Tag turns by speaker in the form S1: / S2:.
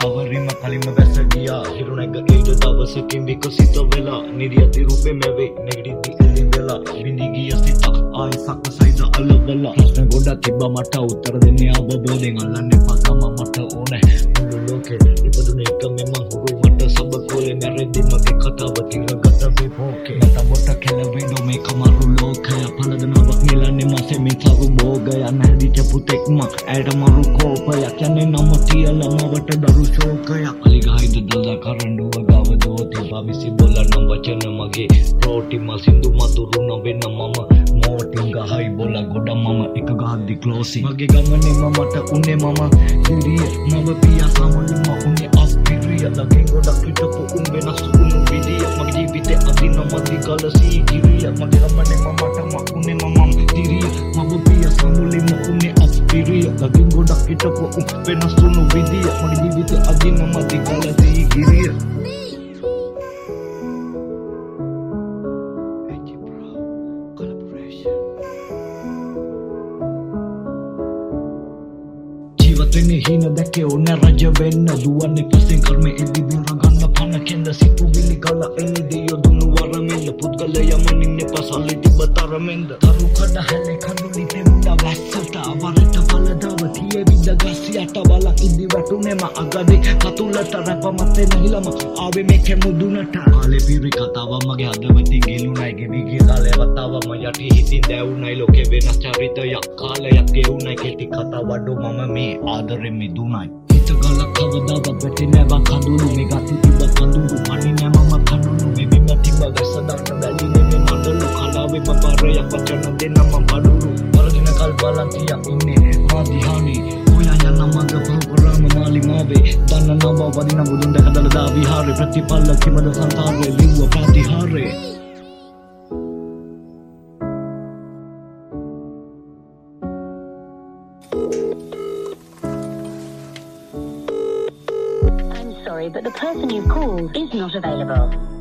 S1: අවරිම කලින්ම බැස ගියා හිරු නැග ඊට දවසකින් විකසිත වෙලා නිරියති රූපේ මැවේ නැගිටිති එළින් වෙලා විඳි ගිය සිත ආයි සක්සයිද අලවලා ප්‍රශ්න ගොඩක් තිබ්බා මට උත්තර දෙන්නේ අවබෝධයෙන් අල්ලන්නේ පතම මට ඕනේ මුළු ලෝකෙ ඉපදුනේ එක මෙම හුරු මට සබකෝලේ නැරෙද්දි මගේ කතාව තිරගත විපෝකේ මට මොට කෙලවෙඩෝ මේ කමරු ලෝකය පළදනාවක් නිලන්නේ මාසේ මේ තරු භෝගය නැදිච්ච පුතෙක්ම ඇයට මරු කෝපයක් යන්නේ නම තියලා මවට දරු ශෝකයක් අලිගහයිද දල්දා කරඬුව ගාව දෝති භවිසි බොල නම් වචන මගේ ප්‍රෝටි මල් සින්දු මතුරු නොවෙන මම මෝටින් ගහයි බොල ගොඩ මම එක ගහද්දි ක්ලෝසි මගේ ගමනේ මමට උනේ මම හිරිය මව පියා සමුලින්ම උනේ අස්පිරිය ලකින් ගොඩක් හිටපු උන් වෙනස් වුණු විදිය මගේ ජීවිතේ අදින මදි කලසී ගිරිය මගේ ගමනේ මමට උනේ මම හිරිය මව පියා සමුලින්ම උනේ අස්පිරිය ලකින් ගොඩක් හිටපු උන් වෙනස් වුණු විදිය මගේ ජීවිතේ අදින මදි කලසී ගිරිය ජීවිතේ හින දැකේ ඕනේ රජ වෙන්න දුවන්නේ පස්සෙන් කර්මෙ එදි බිර ගන්න පන කෙන්ද සිතුවිලි කල එළිදී යොදුණු වරමෙල්ල පුද්ගලය යමනින්නේ පසල්ලි තිබතර මෙන්ද තරු කඩ හැලේ කඳුලි තෙමුණා වැස්සට අවරට බලදව තියේ විද ගස්සියට බල ඉදි වටුනේම අගදී කතුලට රැප මතේ නැහිලම ආවේ මේකේ මුදුනට කාලේ පිරි කතාව මගේ හදවතින් ගෙලුණයි ගෙවි ගිය කාලේ වතාවම යටි හිතින් දැවුණයි ලෝකේ වෙනස් චරිතයක් කාලයක් ගෙවුණයි කෙටි කතා වඩෝ මම මේ ආදරෙ මිදුණයි හිත ගලක් කවදාවත් වැටෙන්නේ නැව කඳුළු මේ ගති තිබ්බ කඳුළු අනින්නේ මම කඳුළු මේ බිම තිබ්බ ගසදන්න බැලිනේ මේ මඩලු කලාවේ බබරයක් වචන දෙන්න මම බඩුළු වරදින කල් බලන් තියා ඉන්නේ මාදිහානි ඔයා යන මඟ පහුරාම මාලි මාවේ දන්න නව වදින බුදුන් දැකදල දා විහාරේ ප්‍රතිපල්ල කිමද සංසාරේ ලිව්ව ප්‍රතිහාරේ
S2: Sorry, but the person you've called is not available.